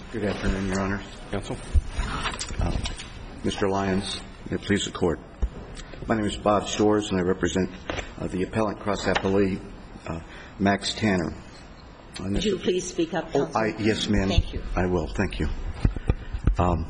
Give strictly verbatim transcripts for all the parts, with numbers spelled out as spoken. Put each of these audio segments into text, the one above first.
Good afternoon, Your Honor. Counsel. Uh, Mister Lyons, may it please the Court. My name is Bob Storrs, and I represent uh, the appellant cross-appellee, uh, Max Tanner. Would you please speak up, Oh, Counsel? I, yes, ma'am. Thank you. I will. Thank you. Um,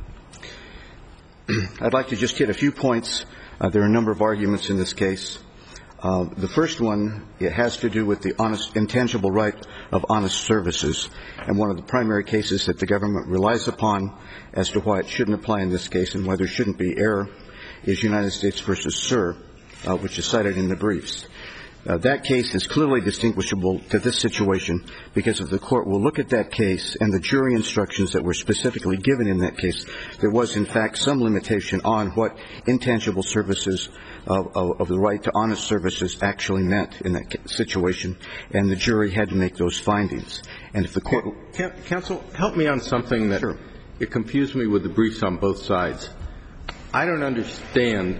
I'd like to just hit a few points. Uh, there are a number of arguments in this case. Uh, the first one, it has to do with the honest, intangible right of honest services. And one of the primary cases that the government relies upon as to why it shouldn't apply in this case and why there shouldn't be error is United States versus Sir, uh, which is cited in the briefs. Uh, that case is clearly distinguishable to this situation because if the Court will look at that case and the jury instructions that were specifically given in that case, there was, in fact, some limitation on what intangible services of, of, of the right to honest services actually meant in that situation, and the jury had to make those findings. And if the Court... Counsel, help me on something that Sure. It confused me with the briefs on both sides. I don't understand,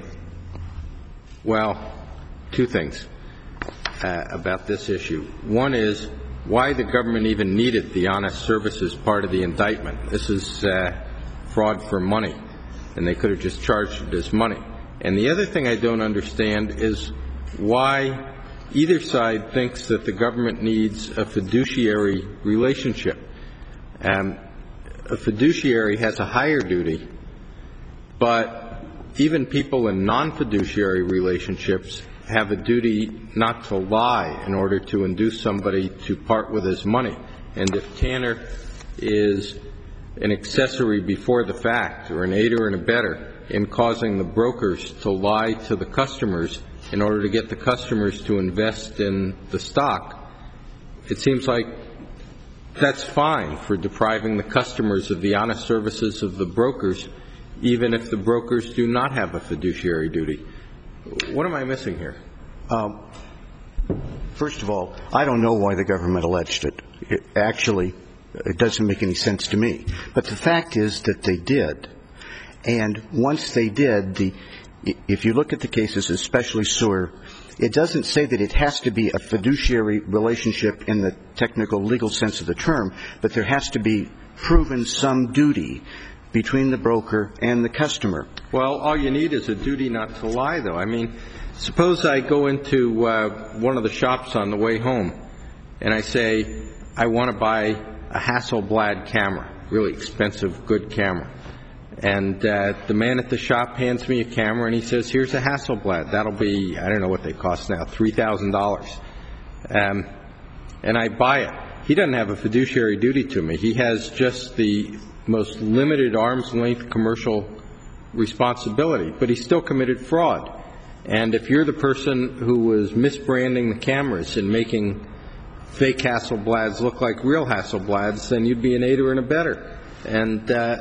well, two things. Uh, about this issue. One is why the government even needed the honest services part of the indictment. This is uh, fraud for money, and they could have just charged it as money. And the other thing I don't understand is why either side thinks that the government needs a fiduciary relationship. Um, a fiduciary has a higher duty, but even people in non-fiduciary relationships have a duty not to lie in order to induce somebody to part with his money. And if Tanner is an accessory before the fact or an aider and abetter in causing the brokers to lie to the customers in order to get the customers to invest in the stock, it seems like that's fine for depriving the customers of the honest services of the brokers, even if the brokers do not have a fiduciary duty. What am I missing here? Um, first of all, I don't know why the government alleged it. It actually, it doesn't make any sense to me. But the fact is that they did. And once they did, the, if you look at the cases, especially Seward, it doesn't say that it has to be a fiduciary relationship in the technical legal sense of the term, but there has to be proven some duty between the broker and the customer. Well, all you need is a duty not to lie, though. I mean, suppose I go into uh, one of the shops on the way home, and I say, I want to buy a Hasselblad camera, really expensive, good camera. And uh, the man at the shop hands me a camera, and he says, here's a Hasselblad. That'll be, I don't know what they cost now, three thousand dollars. Um, and I buy it. He doesn't have a fiduciary duty to me. He has just the most limited arm's-length commercial responsibility, but he still committed fraud. And if you're the person who was misbranding the cameras and making fake Hasselblads look like real Hasselblads, then you'd be an aider and abetter. And, uh,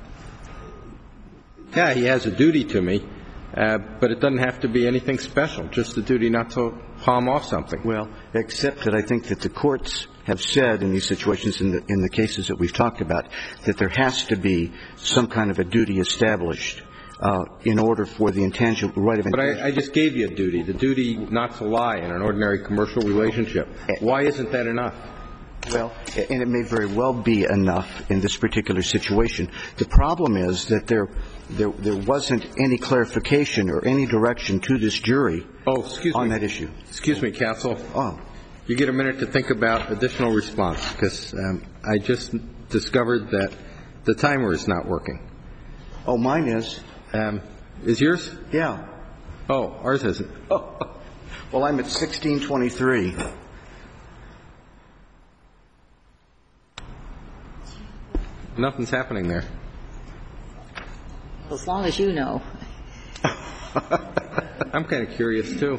yeah, he has a duty to me, uh, but it doesn't have to be anything special, just a duty not to palm off something. Well, except that I think that the courts have said in these situations, in the, in the cases that we've talked about, that there has to be some kind of a duty established uh, in order for the intangible right of intangible. But I, I just gave you a duty, the duty not to lie in an ordinary commercial relationship. Why isn't that enough? Well, and it may very well be enough in this particular situation. The problem is that there, there, there wasn't any clarification or any direction to this jury oh, excuse on me. that issue. Excuse me, counsel. Oh. You get a minute to think about additional response, because um, I just discovered that the timer is not working. Oh, mine is. Um, is yours? Yeah. Oh, ours isn't. Oh. Well, I'm at sixteen twenty-three. Nothing's happening there. As long as you know. I'm kind of curious, too.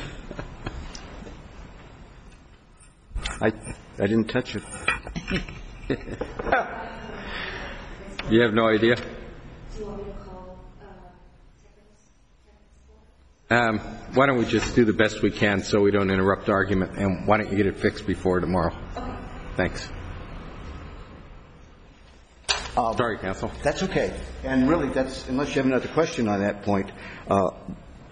I I didn't touch it. You have no idea? Do you want me to call uh, Um, why don't we just do the best we can so we don't interrupt argument, and why don't you get it fixed before tomorrow? Okay. Thanks. Um, Sorry, counsel. That's okay. And really, that's, unless you have another question on that point, uh,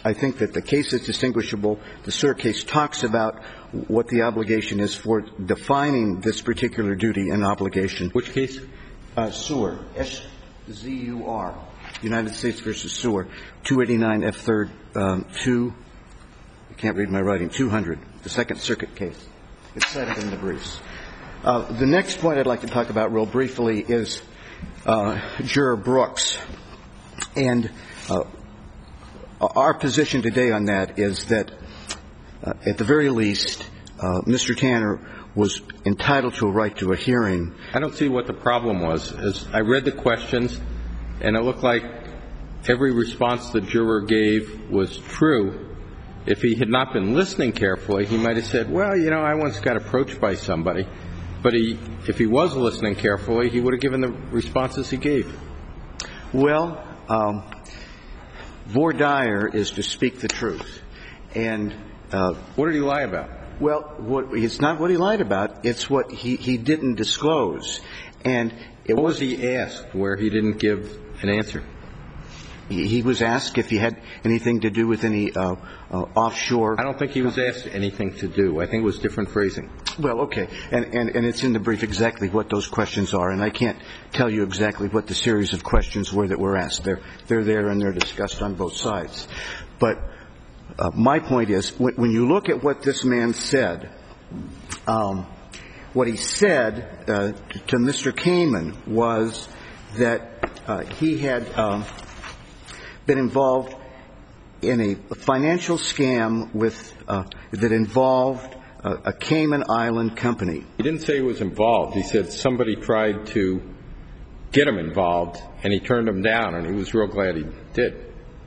I think that the case is distinguishable. The Sewer case talks about what the obligation is for defining this particular duty and obligation. Which case? Uh, Sewer, S Z U R, United States versus Sewer, two eighty-nine F third, um, two, I can't read my writing, two hundred, the Second Circuit case. It's cited in the briefs. Uh, the next point I'd like to talk about real briefly is uh, Juror Brooks. And uh, our position today on that is that, uh, at the very least, uh, Mister Tanner was entitled to a right to a hearing. I don't see what the problem was. As I read the questions, and it looked like every response the juror gave was true. If he had not been listening carefully, he might have said, well, you know, I once got approached by somebody. But he, if he was listening carefully, he would have given the responses he gave. Well, um, voir dire is to speak the truth. And uh, what did he lie about? Well, what, it's not what he lied about. It's what he, he didn't disclose. And it what was, was he asked where he didn't give an answer? He, he was asked if he had anything to do with any uh, uh, offshore. I don't think he was asked anything to do. I think it was different phrasing. Well, okay. And, and, and it's in the brief exactly what those questions are. And I can't tell you exactly what the series of questions were that were asked. They're, they're there and they're discussed on both sides. But Uh, my point is, when, when you look at what this man said, um, what he said uh, to, to Mister Kamen was that uh, he had um, been involved in a financial scam with uh, that involved uh, a Cayman Island company. He didn't say he was involved. He said somebody tried to get him involved, and he turned him down, and he was real glad he did.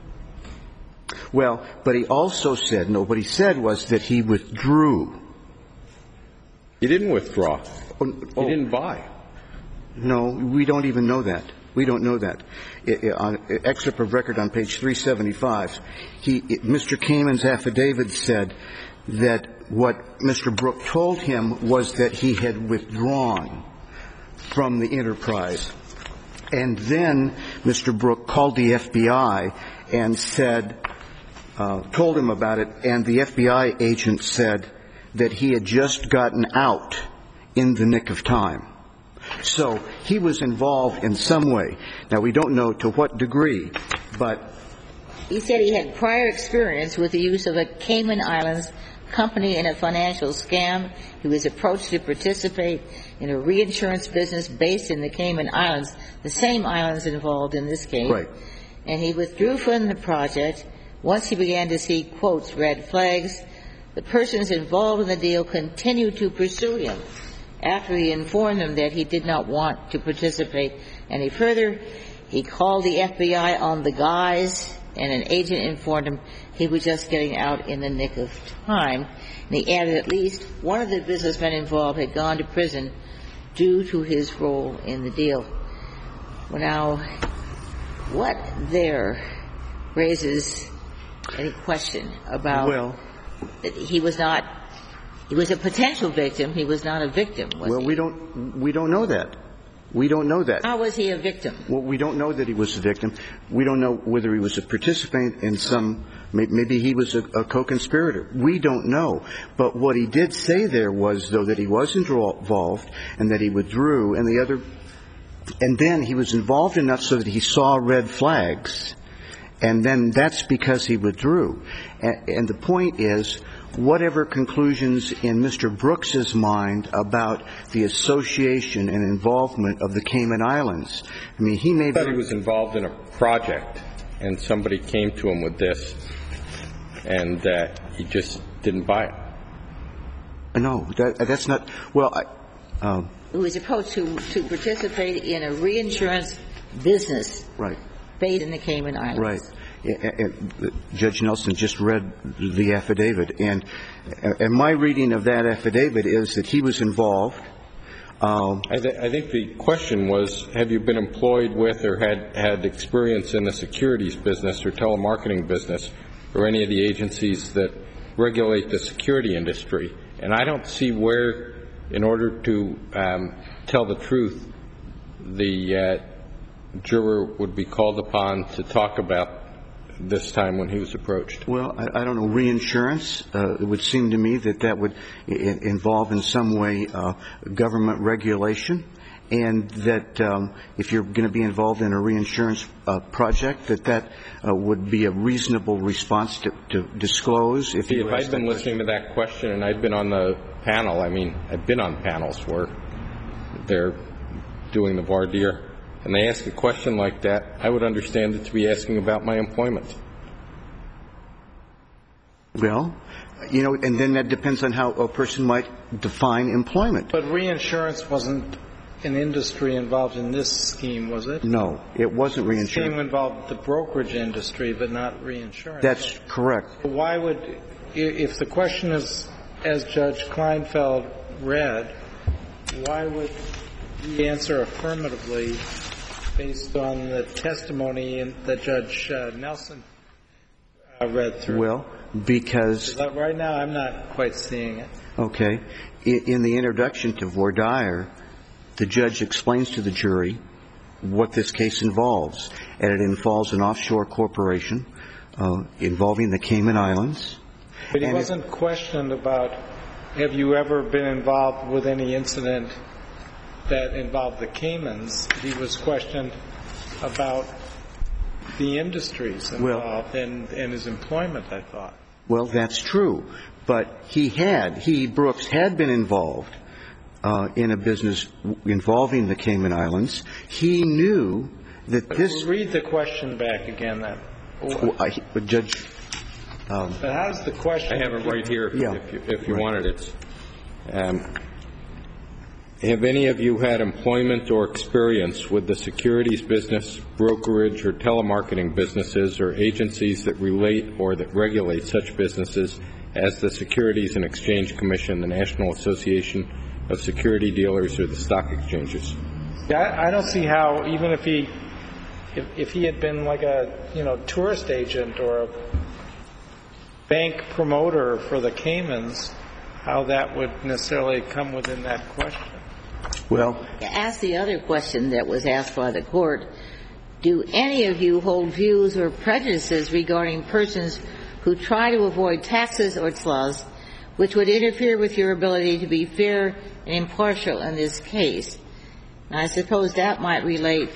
Well, but he also said, no, what he said was that he withdrew. He didn't withdraw. Oh, he didn't buy. No, we don't even know that. We don't know that. It, it, on excerpt of record on page three seventy-five, he, it, Mister Kamen's affidavit said that what Mister Brooke told him was that he had withdrawn from the enterprise. And then Mister Brooke called the F B I and said, Uh, told him about it, and the F B I agent said that he had just gotten out in the nick of time. So he was involved in some way. Now, we don't know to what degree, but he said he had prior experience with the use of a Cayman Islands company in a financial scam. He was approached to participate in a reinsurance business based in the Cayman Islands, the same islands involved in this case. Right. And he withdrew from the project. Once he began to see, quotes, red flags, the persons involved in the deal continued to pursue him after he informed them that he did not want to participate any further. He called the F B I on the guise, and an agent informed him he was just getting out in the nick of time. And he added at least one of the businessmen involved had gone to prison due to his role in the deal. Well, now, what there raises any question about well, that he was not he was a potential victim, he was not a victim, was well, he? we don't we don't know that. We don't know that. How was he a victim? Well, we don't know that he was a victim. We don't know whether he was a participant in some maybe he was a, a co-conspirator. We don't know. But what he did say there was, though, that he was involved and that he withdrew, and the other and then he was involved enough so that he saw red flags. And then that's because he withdrew. And, and the point is, whatever conclusions in Mister Brooks's mind about the association and involvement of the Cayman Islands, I mean, he may I thought he was involved in a project, and somebody came to him with this, and uh, he just didn't buy it. No, that, that's not. Well, I. Um, Who was approached to, to participate in a reinsurance business. Right. Based in the Cayman Islands. Right. And Judge Nelson just read the affidavit, and and my reading of that affidavit is that he was involved. Um, I, th- I think the question was, have you been employed with or had had experience in the securities business or telemarketing business or any of the agencies that regulate the security industry? And I don't see where, in order to um, tell the truth, the uh, juror would be called upon to talk about this time when he was approached? Well, I, I don't know. Reinsurance, uh, it would seem to me that that would I- involve in some way uh, government regulation, and that um, if you're going to be involved in a reinsurance uh, project, that that uh, would be a reasonable response to, to disclose. If, See, you if I'd been listening to that question and I'd been on the panel, I mean, I've been on panels where they're doing the voir dire, and they ask a question like that, I would understand it to be asking about my employment. Well, you know, and then that depends on how a person might define employment. But reinsurance wasn't an industry involved in this scheme, was it? No, it wasn't The reinsurance. scheme involved the brokerage industry, but not reinsurance. That's correct. Why would, i- if the question is, as Judge Kleinfeld read, why would he answer affirmatively based on the testimony in- that Judge uh, Nelson uh, read through? Well, because, Is that right now? I'm not quite seeing it. okay, in, in the introduction to voir dire, the judge explains to the jury what this case involves, and it involves an offshore corporation uh, involving the Cayman Islands. But he And it- wasn't questioned about, have you ever been involved with any incident that involved the Caymans? He was questioned about the industries Well- involved and, and his employment, I thought. Well, that's true, but he had, he, Brooks, had been involved uh, in a business involving the Cayman Islands. He knew that this... Read the question back again then. Oh, I, Judge... Um, But how does the question... I have it right here if, Yeah. if you, if you Right. wanted it. Um, have any of you had employment or experience with the securities business, brokerage, or telemarketing businesses or agencies that relate or that regulate such businesses as the Securities and Exchange Commission, the National Association of Security Dealers, or the stock exchanges? Yeah, I I don't see how, even if he, if, if he had been like a, you know, tourist agent or a bank promoter for the Caymans, how that would necessarily come within that question. well, Ask the other question that was asked by the court. Do any of you hold views or prejudices regarding persons who try to avoid taxes or laws which would interfere with your ability to be fair and impartial in this case? And I suppose that might relate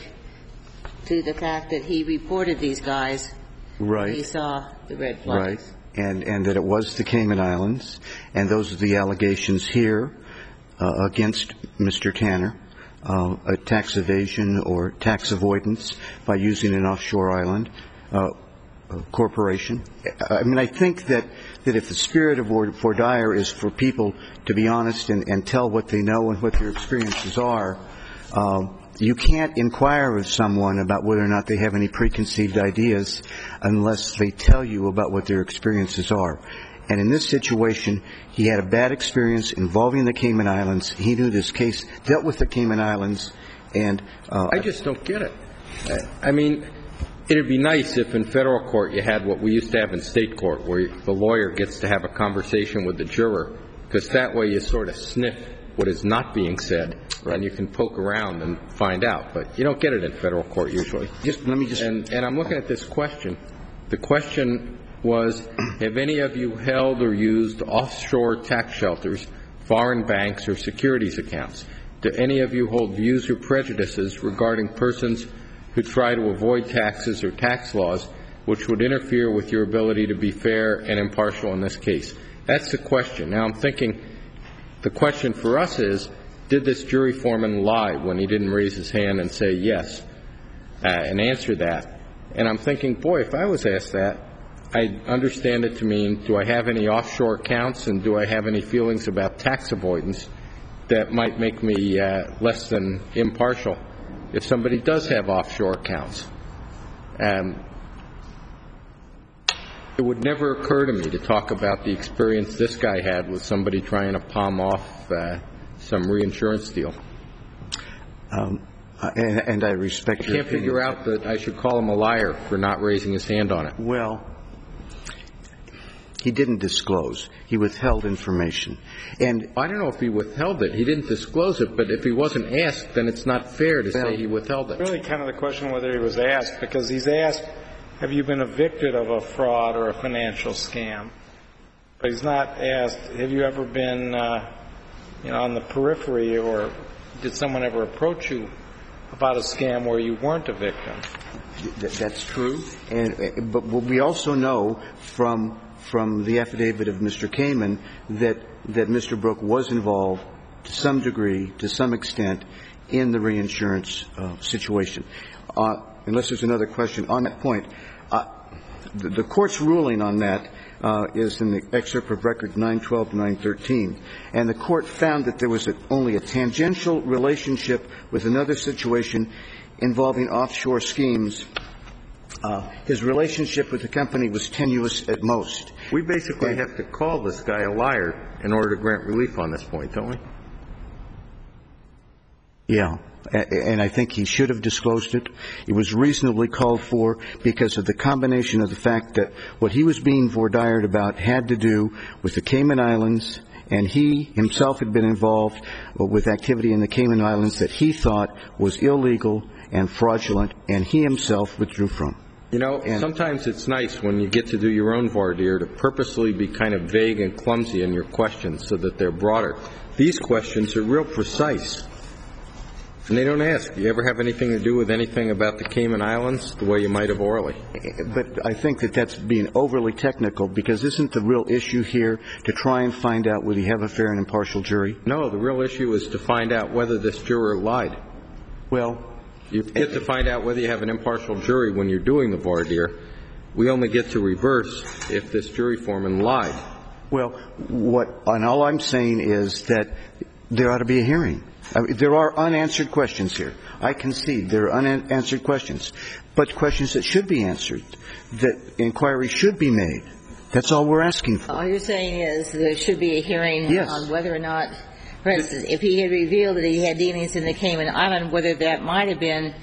to the fact that he reported these guys when he right, saw the red right, flags. and, and that it was the Cayman Islands, and those are the allegations here uh, against Mister Tanner, uh, a tax evasion or tax avoidance by using an offshore island uh, uh, corporation. I mean, I think that, that if the spirit of voir voir dire is for people to be honest and, and tell what they know and what their experiences are, uh, you can't inquire of someone about whether or not they have any preconceived ideas unless they tell you about what their experiences are. And in this situation, he had a bad experience involving the Cayman Islands. He knew this case dealt with the Cayman Islands, and uh, I just don't get it. I mean, it would be nice if in federal court you had what we used to have in state court, where the lawyer gets to have a conversation with the juror, because that way you sort of sniff what is not being said, right, and you can poke around and find out. But you don't get it in federal court usually. just let me just And, and I'm looking at this question. The question was, have any of you held or used offshore tax shelters, foreign banks, or securities accounts? Do any of you hold views or prejudices regarding persons who try to avoid taxes or tax laws which would interfere with your ability to be fair and impartial in this case? That's the question. Now, I'm thinking the question for us is, did this jury foreman lie when he didn't raise his hand and say yes uh, and answer that? And I'm thinking, boy, if I was asked that, I'd understand it to mean, do I have any offshore accounts and do I have any feelings about tax avoidance that might make me uh, less than impartial if somebody does have offshore accounts? Um, it would never occur to me to talk about the experience this guy had with somebody trying to palm off uh, some reinsurance deal. um, uh, and, and I respect I your can't figure opinion. out that I should call him a liar for not raising his hand on it. Well, he didn't disclose. He withheld information. And I don't know if he withheld it. He didn't disclose it, but if he wasn't asked, then it's not fair to Well, say he withheld it. Really kind of the question whether he was asked, because he's asked, have you been evicted of a fraud or a financial scam? But he's not asked, have you ever been, uh, you know, on the periphery, or did someone ever approach you about a scam where you weren't a victim? That's true. And, but we also know from from the affidavit of Mister Kamen that that Mister Brooke was involved to some degree, to some extent, in the reinsurance uh, situation. Uh, unless there's another question on that point, uh, the, the court's ruling on that uh, is in the excerpt of record nine twelve to nine thirteen, and the court found that there was a, only a tangential relationship with another situation involving offshore schemes. Uh, his relationship with the company was tenuous at most. We basically and, have to call this guy a liar in order to grant relief on this point, don't we? Yeah. And I think he should have disclosed it. It was reasonably called for because of the combination of the fact that what he was being vordired about had to do with the Cayman Islands, and he himself had been involved with activity in the Cayman Islands that he thought was illegal and fraudulent, and he himself withdrew from. You know, and sometimes it's nice when you get to do your own voir dire to purposely be kind of vague and clumsy in your questions so that they're broader. These questions are real precise. And they don't ask, do you ever have anything to do with anything about the Cayman Islands, the way you might have orally? But I think that that's being overly technical, because isn't the real issue here to try and find out whether you have a fair and impartial jury? No, the real issue is to find out whether this juror lied. Well, you get to find out whether you have an impartial jury when you're doing the voir dire. We only get to reverse if this jury foreman lied. Well, what, and all I'm saying is that there ought to be a hearing. I mean, there are unanswered questions here. I concede there are unanswered questions, but questions that should be answered, that inquiry should be made. That's all we're asking for. All you're saying is there should be a hearing yes. on whether or not, for instance, if he had revealed that he had dealings in the Cayman Island, whether that might have been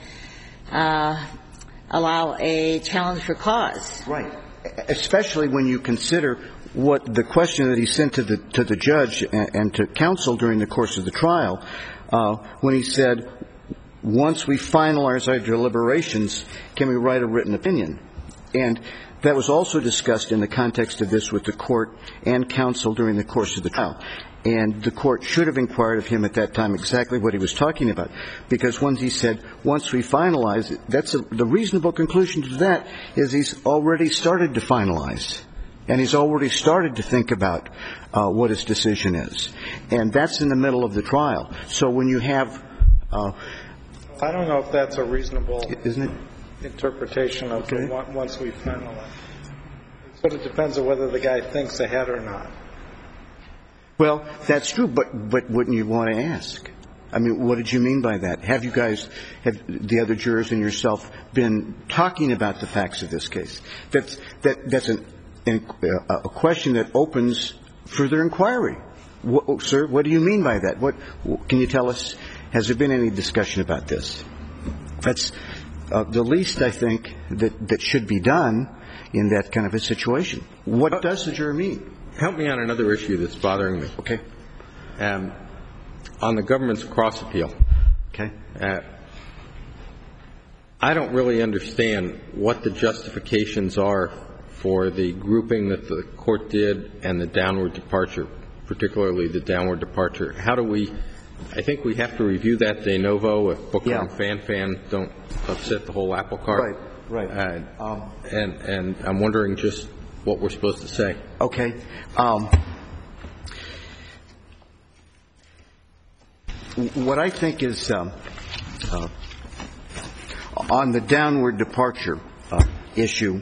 uh, allow a challenge for cause. Right. Especially when you consider what the question that he sent to the to the judge and, and to counsel during the course of the trial, uh, when he said, once we finalize our deliberations, can we write a written opinion? And that was also discussed in the context of this with the court and counsel during the course of the trial. And the court should have inquired of him at that time exactly what he was talking about. Because once he said, once we finalize it, that's a, the reasonable conclusion to that is he's already started to finalize. And he's already started to think about uh, what his decision is. And that's in the middle of the trial. So when you have... Uh, I don't know if that's a reasonable isn't it? interpretation of okay. the once we finalize. But it depends on whether the guy thinks ahead or not. Well, that's true, but but wouldn't you want to ask? I mean, what did you mean by that? Have you guys, have the other jurors and yourself been talking about the facts of this case? That's that that's an, an, a question that opens further inquiry. What, sir, what do you mean by that? What can you tell us? Has there been any discussion about this? That's uh, the least, I think, that that should be done in that kind of a situation. What uh, does the juror mean? Help me on another issue that's bothering me. Okay. Um, on the government's cross appeal. Okay. Uh, I don't really understand what the justifications are for the grouping that the court did and the downward departure, particularly the downward departure. How do we, I think we have to review that de novo if Booker yeah. and Fan Fan don't upset the whole apple cart. Right, right. Uh, um, and, and I'm wondering just what we're supposed to say. Okay. Um, what I think is um, uh, on the downward departure uh, issue,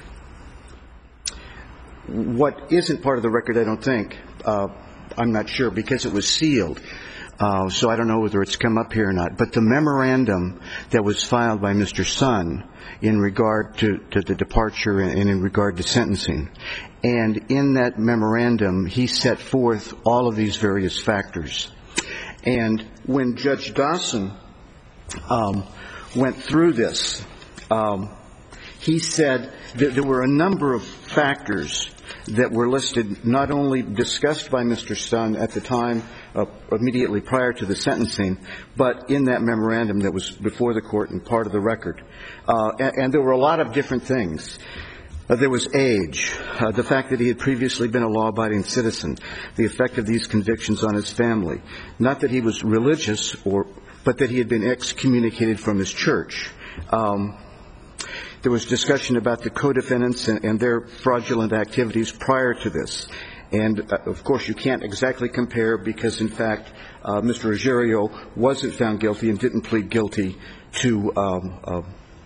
what isn't part of the record, I don't think, uh, I'm not sure, because it was sealed. Uh, so I don't know whether it's come up here or not. But the memorandum that was filed by Mister Sun in regard to, to the departure and in regard to sentencing, and in that memorandum he set forth all of these various factors. And when Judge Dawson um, went through this, um, he said that there were a number of factors that were listed, not only discussed by Mister Sun at the time uh, immediately prior to the sentencing, but in that memorandum that was before the court and part of the record. Uh, and, and there were a lot of different things. Uh, there was age, uh, the fact that he had previously been a law-abiding citizen, the effect of these convictions on his family. Not that he was religious, or, but that he had been excommunicated from his church. Um, there was discussion about the co-defendants and, and their fraudulent activities prior to this. And, uh, of course, you can't exactly compare because, in fact, uh, Mister Ruggiero wasn't found guilty and didn't plead guilty to um, uh,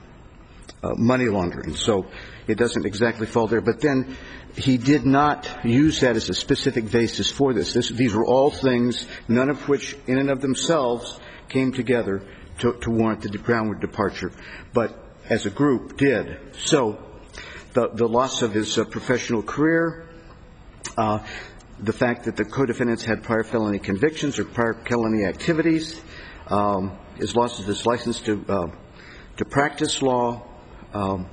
uh, money laundering. So it doesn't exactly fall there. But then he did not use that as a specific basis for this. this these were all things, none of which in and of themselves came together to, to warrant the groundward departure, but as a group did. So the, the loss of his uh, professional career, uh, the fact that the co-defendants had prior felony convictions or prior felony activities, um, his loss of his license to, uh, to practice law. Um,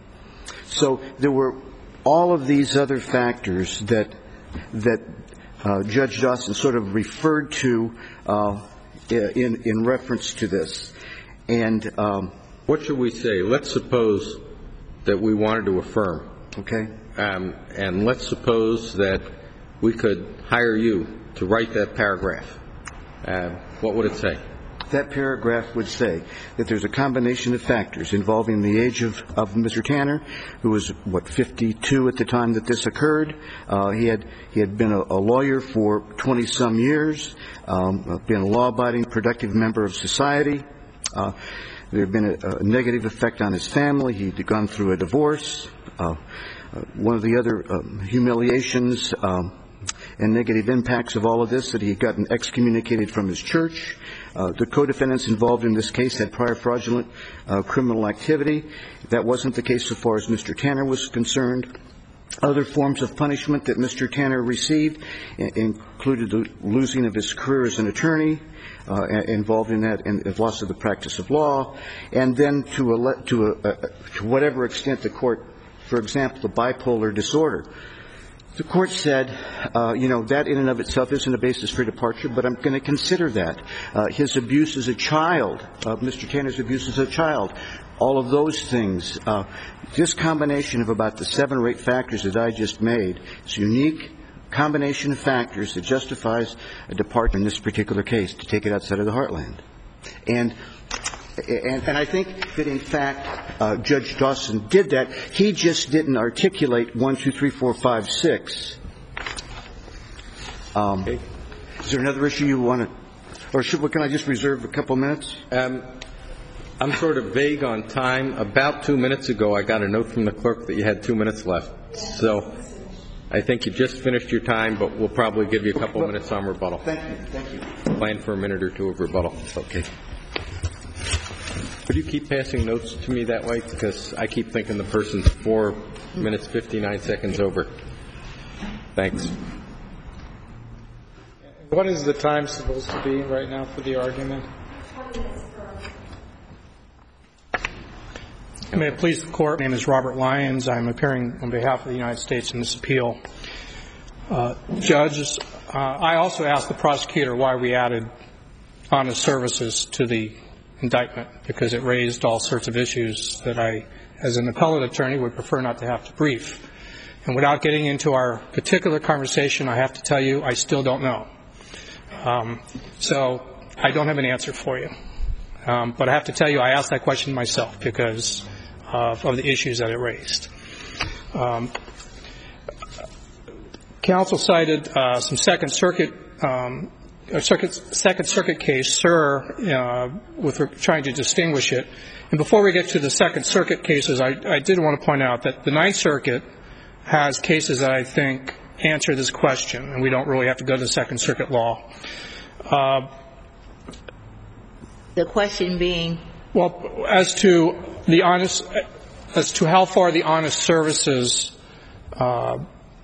So there were all of these other factors that that uh, Judge Dawson sort of referred to uh, in in reference to this. And um, what should we say? Let's suppose that we wanted to affirm. Okay. Um, and let's suppose that we could hire you to write that paragraph. Uh, what would it say? That paragraph would say that there's a combination of factors involving the age of, of Mister Tanner, who was, what, fifty-two at the time that this occurred. Uh, he had he had been a, a lawyer for twenty-some years, um, been a law-abiding, productive member of society. Uh, there had been a, a negative effect on his family. He'd gone through a divorce. Uh, uh, one of the other um, humiliations um, and negative impacts of all of this, that he had gotten excommunicated from his church. Uh, the co-defendants involved in this case had prior fraudulent uh, criminal activity. That wasn't the case so far as Mister Tanner was concerned. Other forms of punishment that Mister Tanner received included the losing of his career as an attorney, uh, involved in that, and the loss of the practice of law, and then to a, to, a, to whatever extent the court, for example, the bipolar disorder. The court said, uh, you know, that in and of itself isn't a basis for departure, but I'm going to consider that. Uh, his abuse as a child, uh, Mister Tanner's abuse as a child, all of those things, uh, this combination of about the seven or eight factors that I just made is a unique combination of factors that justifies a departure in this particular case, to take it outside of the heartland. And And, and I think that, in fact, uh, Judge Dawson did that. He just didn't articulate one, two, three, four, five, six. Um, okay. Is there another issue you want to, or should, can I just reserve a couple minutes? Um, I'm sort of vague on time. About two minutes ago, I got a note from the clerk that you had two minutes left. So I think you just finished your time, but we'll probably give you a couple minutes on rebuttal. Thank you. Thank you. Plan for a minute or two of rebuttal. Okay. Could you keep passing notes to me that way? Because I keep thinking the person's four minutes, fifty-nine seconds over. Thanks. What is the time supposed to be right now for the argument? May it please the Court. My name is Robert Lyons. I'm appearing on behalf of the United States in this appeal. Uh, judges, uh, I also asked the prosecutor why we added honest services to the indictment, because it raised all sorts of issues that I, as an appellate attorney, would prefer not to have to brief. And without getting into our particular conversation, I have to tell you I still don't know. Um, so I don't have an answer for you. Um, but I have to tell you I asked that question myself because of, of the issues that it raised. Um, counsel cited uh, some Second Circuit um A circuit, Second Circuit case, Sir, uh, with trying to distinguish it. And before we get to the Second Circuit cases, I, I did want to point out that the Ninth Circuit has cases that I think answer this question, and we don't really have to go to Second Circuit law. Uh, the question being? Well, as to the honest, as to how far the honest services uh,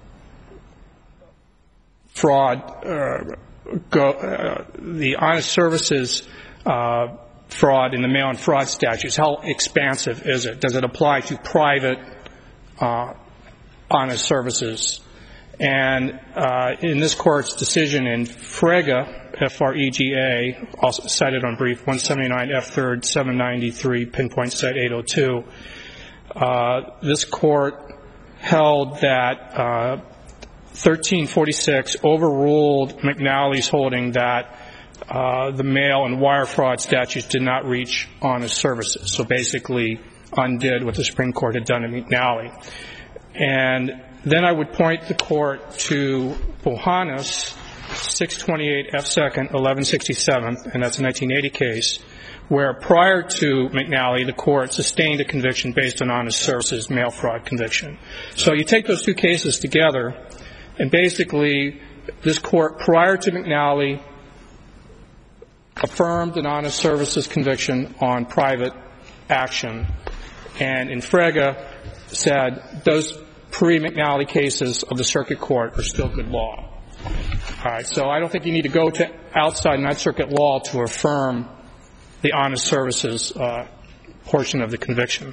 fraud. Uh, Go, uh, the honest services uh, fraud in the mail and fraud statutes, how expansive is it? Does it apply to private uh, honest services? And uh, in this Court's decision in Frega, F R E G A, also cited on brief one seventy-nine F third seven ninety-three, pinpoint set eight oh two, uh, this Court held that uh, thirteen forty-six overruled McNally's holding that uh, the mail and wire fraud statutes did not reach honest services. So basically undid what the Supreme Court had done in McNally. And then I would point the Court to Bohannes, six twenty-eight F second eleven sixty-seven, and that's a nineteen eighty case, where prior to McNally, the Court sustained a conviction based on honest services mail fraud conviction. So you take those two cases together, and basically this Court, prior to McNally, affirmed an honest services conviction on private action, and in Frega said those pre-McNally cases of the Circuit Court are still good law. All right, so I don't think you need to go to outside Ninth Circuit law to affirm the honest services uh, portion of the conviction.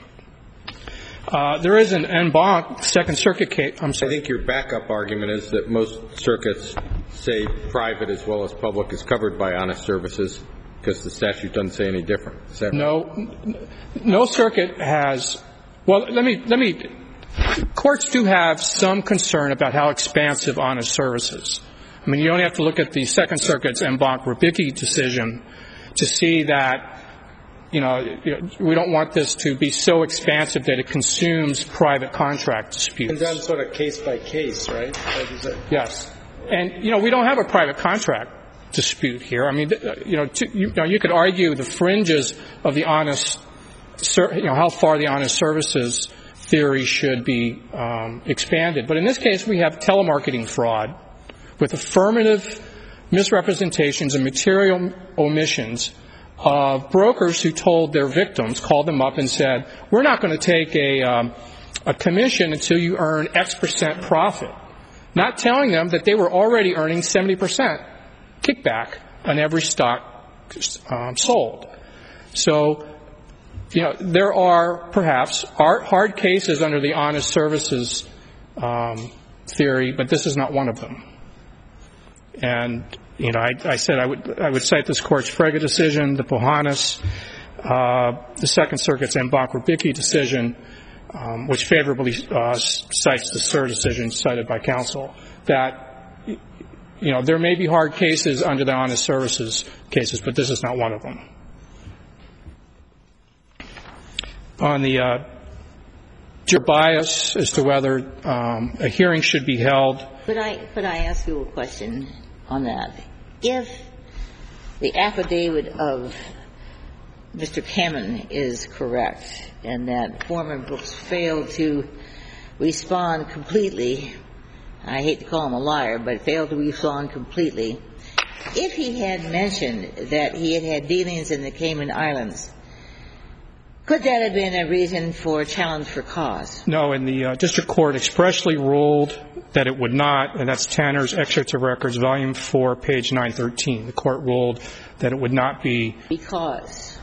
Uh, there is an en banc Second Circuit case. I'm sorry. I think your backup argument is that most circuits say private as well as public is covered by honest services because the statute doesn't say any different. Is that no, right? No circuit has. Well, let me let me. Courts do have some concern about how expansive honest service is. I mean, you only have to look at the Second Circuit's en banc Rubicki decision to see that, you know, we don't want this to be so expansive that it consumes private contract disputes. And done sort of case by case, right? Yes. And, you know, we don't have a private contract dispute here. I mean, you know, to, you know, you could argue the fringes of the honest, you know, how far the honest services theory should be um, expanded. But in this case, we have telemarketing fraud with affirmative misrepresentations and material omissions of brokers who told their victims, called them up and said, we're not going to take a, um, a commission until you earn X percent profit, not telling them that they were already earning seventy percent kickback on every stock um, sold. So, you know, there are perhaps hard cases under the honest services um, theory, but this is not one of them. And, you know, I, I said I would I would cite this Court's Frega decision, the Bohannes, uh, the Second Circuit's en banc Rubicki decision, um, which favorably uh, cites the Sir decision cited by counsel, that, you know, there may be hard cases under the honest services cases, but this is not one of them. On the uh, juror bias as to whether um, a hearing should be held. Could I, could I ask you a question on that? If the affidavit of Mister Kamen is correct and that Foreman Brooks failed to respond completely, I hate to call him a liar, but failed to respond completely, if he had mentioned that he had had dealings in the Cayman Islands, could that have been a reason for a challenge for cause? No, and the uh, district court expressly ruled that it would not, and that's Tanner's Excerpts of Records, Volume four, page nine thirteen. The court ruled that it would not be. Because?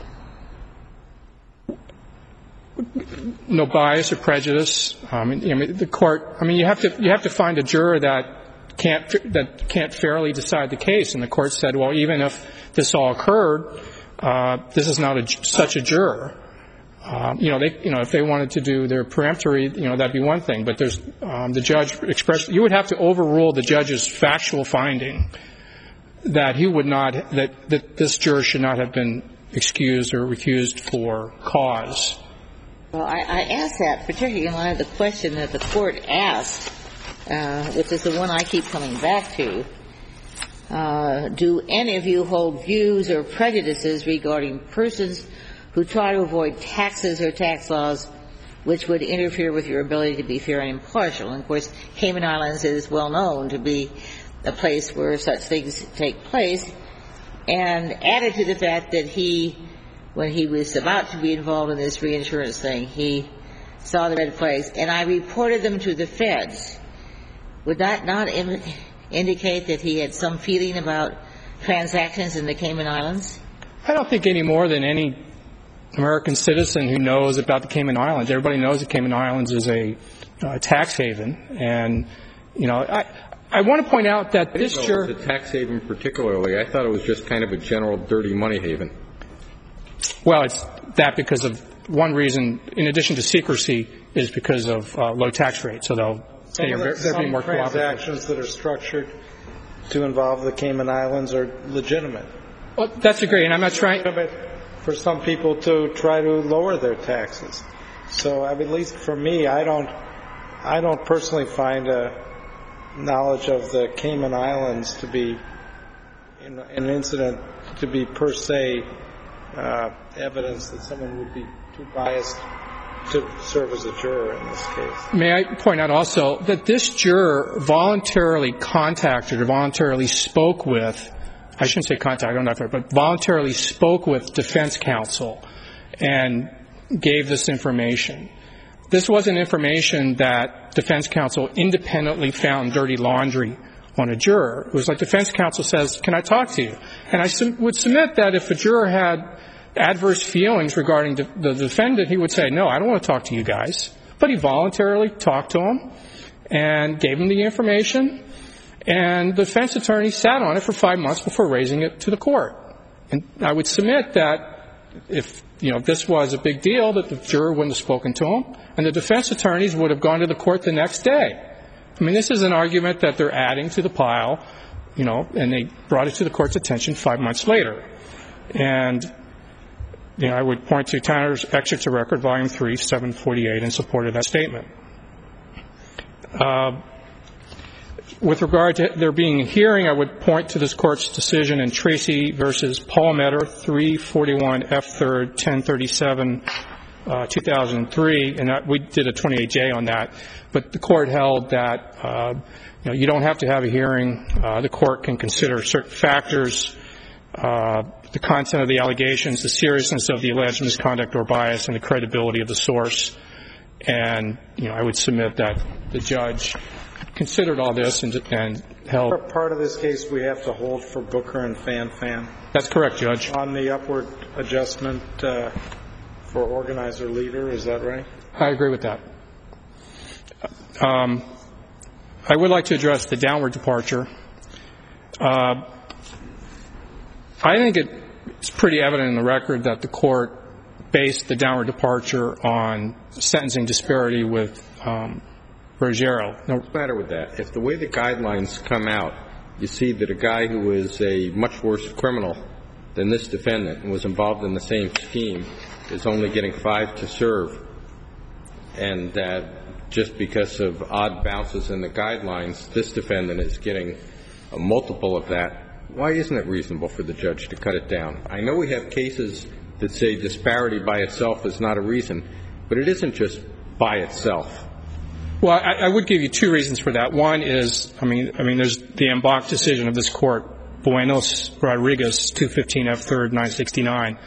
No bias or prejudice. Um, I mean, the court, I mean, you have to, you have to find a juror that can't, that can't fairly decide the case. And the court said, well, even if this all occurred, uh, this is not a, such a juror. Um, you know, they, you know, if they wanted to do their peremptory, you know, that'd be one thing. But there's um, the judge expressed. You would have to overrule the judge's factual finding that he would not, that that this juror should not have been excused or recused for cause. Well, I, I asked that particularly in light of the question that the court asked, uh, which is the one I keep coming back to. Uh, do any of you hold views or prejudices regarding persons who try to avoid taxes or tax laws which would interfere with your ability to be fair and impartial? And, of course, Cayman Islands is well known to be a place where such things take place. And added to the fact that he, when he was about to be involved in this reinsurance thing, he saw the red flags, and I reported them to the feds. Would that not im- indicate that he had some feeling about transactions in the Cayman Islands? I don't think any more than any American citizen who knows about the Cayman Islands. Everybody knows the Cayman Islands is a uh, tax haven, and You know, I I want to point out that this juror. The tax haven particularly, I thought it was just kind of a general dirty money haven. Well, it's that because of one reason, in addition to secrecy, is because of uh, low tax rates. So they'll Some they of the, are, they're some being more cooperative. transactions that are structured to involve the Cayman Islands are legitimate. Well, that's a great, and I'm not trying. Legitimate for some people to try to lower their taxes. So, I mean, at least for me, I don't, I don't personally find a knowledge of the Cayman Islands to be in, an incident to be per se uh, evidence that someone would be too biased to serve as a juror in this case. May I point out also that this juror voluntarily contacted or voluntarily spoke with, I shouldn't say contact, I don't know if I, but voluntarily spoke with defense counsel and gave this information. This wasn't information that defense counsel independently found dirty laundry on a juror. It was like defense counsel says, can I talk to you? And I sum- would submit that if a juror had adverse feelings regarding de- the defendant, he would say, no, I don't want to talk to you guys. But he voluntarily talked to him and gave him the information, and the defense attorney sat on it for five months before raising it to the court. And I would submit that if, you know, this was a big deal, that the juror wouldn't have spoken to him, and the defense attorneys would have gone to the court the next day. I mean, this is an argument that they're adding to the pile, you know, and they brought it to the court's attention five months later. And, you know, I would point to Tanner's Excerpts of Record, Volume three, seven forty-eight, in support of that statement. Uh, with regard to there being a hearing, I would point to this court's decision in Tracy versus Palmetter, three forty-one F third, ten thirty-seven, uh, two thousand three, and that, we did a twenty-eight J on that. But the court held that, uh, you know, you don't have to have a hearing. Uh, the court can consider certain factors, uh, the content of the allegations, the seriousness of the alleged misconduct or bias, and the credibility of the source. And, you know, I would submit that the judge considered all this and, and held. For part of this case, we have to hold for Booker and Fan Fan. That's correct, Judge. On the upward adjustment uh, for organizer leader, is that right? I agree with that. Um, I would like to address the downward departure. Uh, I think it's pretty evident in the record that the court based the downward departure on sentencing disparity with um, Ruggiero. No, what's the matter with that? If the way the guidelines come out, you see that a guy who is a much worse criminal than this defendant and was involved in the same scheme is only getting five to serve, and that just because of odd bounces in the guidelines, this defendant is getting a multiple of that, why isn't it reasonable for the judge to cut it down? I know we have cases that say disparity by itself is not a reason, but it isn't just by itself. Well, I, I would give you two reasons for that. One is, I mean, I mean, there's the en banc decision of this court, Buenos Rodriguez, two fifteen F third, nine sixty-nine,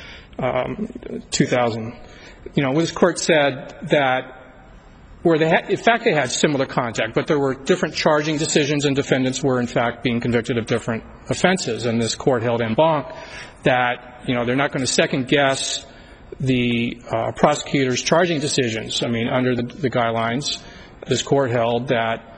um, two thousand. You know, this court said that where they had, in fact, they had similar contact, but there were different charging decisions and defendants were, in fact, being convicted of different offenses. And this court held en banc that, you know, they're not going to second guess the uh, prosecutor's charging decisions. I mean, under the, the guidelines, this court held that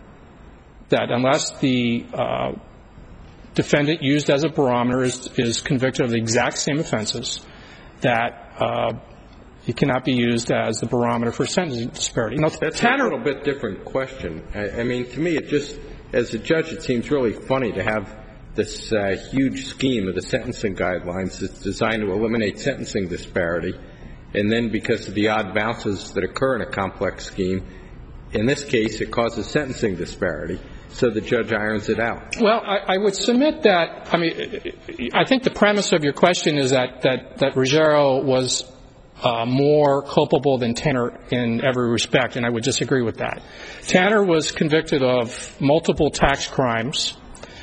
that unless the uh, defendant used as a barometer is, is convicted of the exact same offenses, that uh, it cannot be used as the barometer for sentencing disparity. Now, That's Tanner, a little bit different question. I, I mean, to me, it just, as a judge, it seems really funny to have this uh, huge scheme of the sentencing guidelines that's designed to eliminate sentencing disparity, and then because of the odd bounces that occur in a complex scheme, in this case, it causes sentencing disparity, so the judge irons it out. Well, I, I would submit that, I mean, I think the premise of your question is that, that, that Ruggiero was uh, more culpable than Tanner in every respect, and I would disagree with that. Tanner was convicted of multiple tax crimes.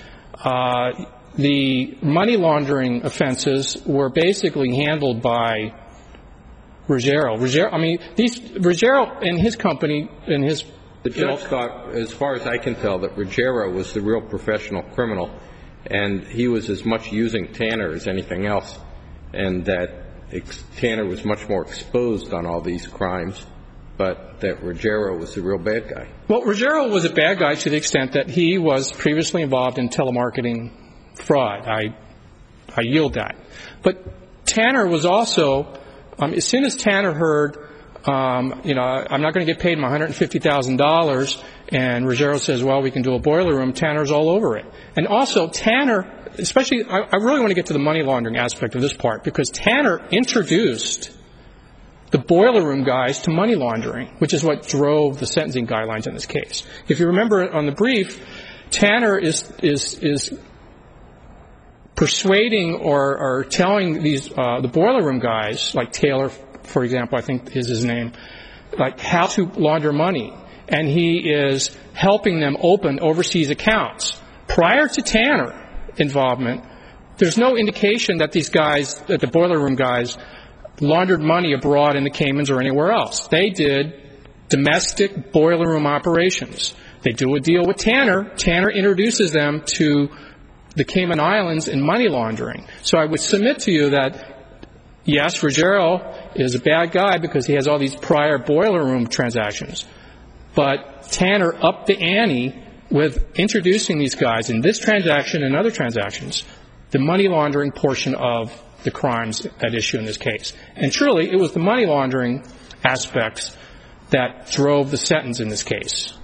Uh, the money laundering offenses were basically handled by Ruggiero. Ruggiero, I mean, these, Ruggiero and his company and his... The judge thought, as far as I can tell, that Ruggiero was the real professional criminal, and he was as much using Tanner as anything else, and that ex- Tanner was much more exposed on all these crimes, but that Ruggiero was the real bad guy. Well, Ruggiero was a bad guy to the extent that he was previously involved in telemarketing fraud. I, I yield that. But Tanner was also, um, as soon as Tanner heard, um, you know, I'm not going to get paid my one hundred fifty thousand dollars, and Ruggiero says, well, we can do a boiler room, Tanner's all over it. And also, Tanner, especially, I, I really want to get to the money laundering aspect of this part, because Tanner introduced the boiler room guys to money laundering, which is what drove the sentencing guidelines in this case. If you remember on the brief, Tanner is is is persuading or, or telling these uh, the boiler room guys, like Taylor, for example, I think is his name, like how to launder money, and he is helping them open overseas accounts. Prior to Tanner involvement, there's no indication that these guys, that the boiler room guys, laundered money abroad in the Caymans or anywhere else. They did domestic boiler room operations. They do a deal with Tanner. Tanner introduces them to the Cayman Islands in money laundering. So I would submit to you that, yes, Ruggiero is a bad guy because he has all these prior boiler room transactions. But Tanner upped the ante with introducing these guys in this transaction and other transactions, the money laundering portion of the crimes at issue in this case. And truly, it was the money laundering aspects that drove the sentence in this case.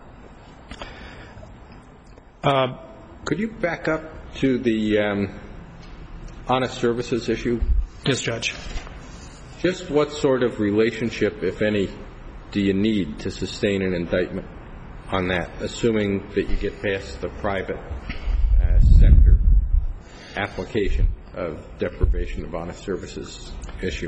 Uh, Could you back up to the um, honest services issue? Yes, Judge. Just what sort of relationship, if any, do you need to sustain an indictment on that, assuming that you get past the private uh, sector application of deprivation of honest services issue?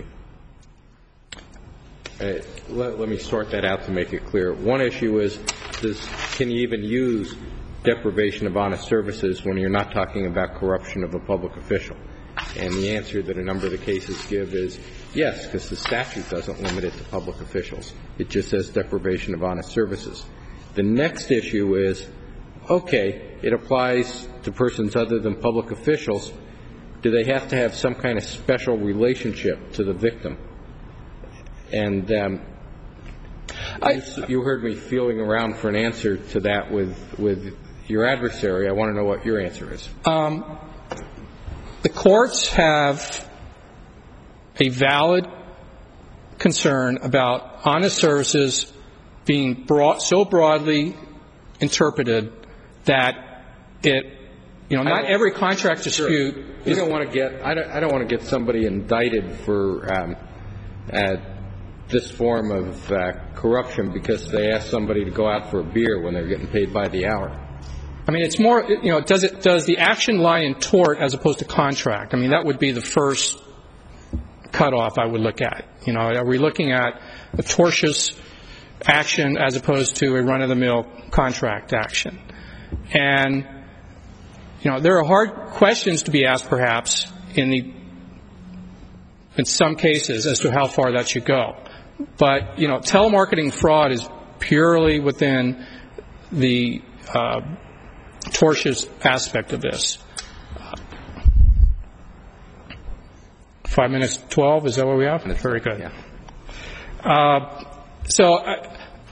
Uh, let, let me sort that out to make it clear. One issue is, does, can you even use deprivation of honest services when you're not talking about corruption of a public official? And the answer that a number of the cases give is yes, because the statute doesn't limit it to public officials. It just says deprivation of honest services. The next issue is, okay, it applies to persons other than public officials. Do they have to have some kind of special relationship to the victim? And um, I, you, you heard me feeling around for an answer to that with with your adversary. I want to know what your answer is. Um, the courts have a valid concern about honest services being brought so broadly interpreted that it, you know, not every contract dispute. Sure. You don't want to get. I don't. I don't want to get somebody indicted for um, uh, this form of uh, corruption because they asked somebody to go out for a beer when they're getting paid by the hour. I mean, it's more. You know, does it does the action lie in tort as opposed to contract? I mean, that would be the first cutoff I would look at. You know, are we looking at a tortious action as opposed to a run-of-the-mill contract action? And you know, there are hard questions to be asked, perhaps, in the in some cases as to how far that should go. But you know, telemarketing fraud is purely within the uh, tortious aspect of this. Five minutes, twelve. Is that what we have? That's very good. Yeah. Uh, so. I,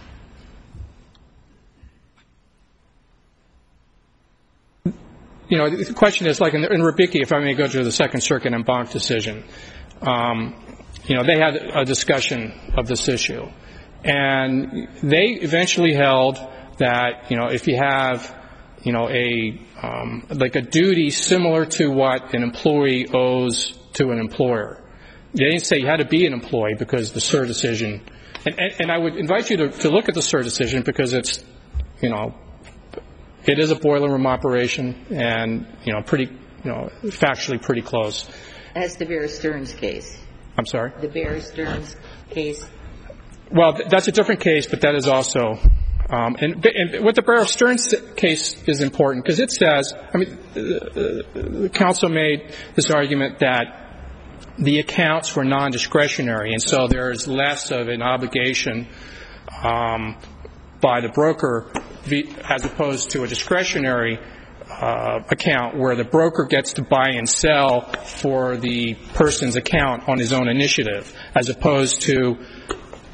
You know, the question is, like in, in Rubicki, if I may go to the Second Circuit en banc decision, um, you know, they had a discussion of this issue. And they eventually held that, you know, if you have, you know, a, um, like a duty similar to what an employee owes to an employer. They didn't say you had to be an employee because the C E R decision, and, and, and I would invite you to, to look at the C E R decision because it's, you know, it is a boiler room operation and, you know, pretty, you know, factually pretty close. That's the Bear Stearns case. I'm sorry? The Bear Stearns case. Well, that's a different case, but that is also, um, and, and what the Bear Stearns case is important because it says, I mean, the, the counsel made this argument that the accounts were non-discretionary, and so there is less of an obligation um, by the broker as opposed to a discretionary uh, account where the broker gets to buy and sell for the person's account on his own initiative, as opposed to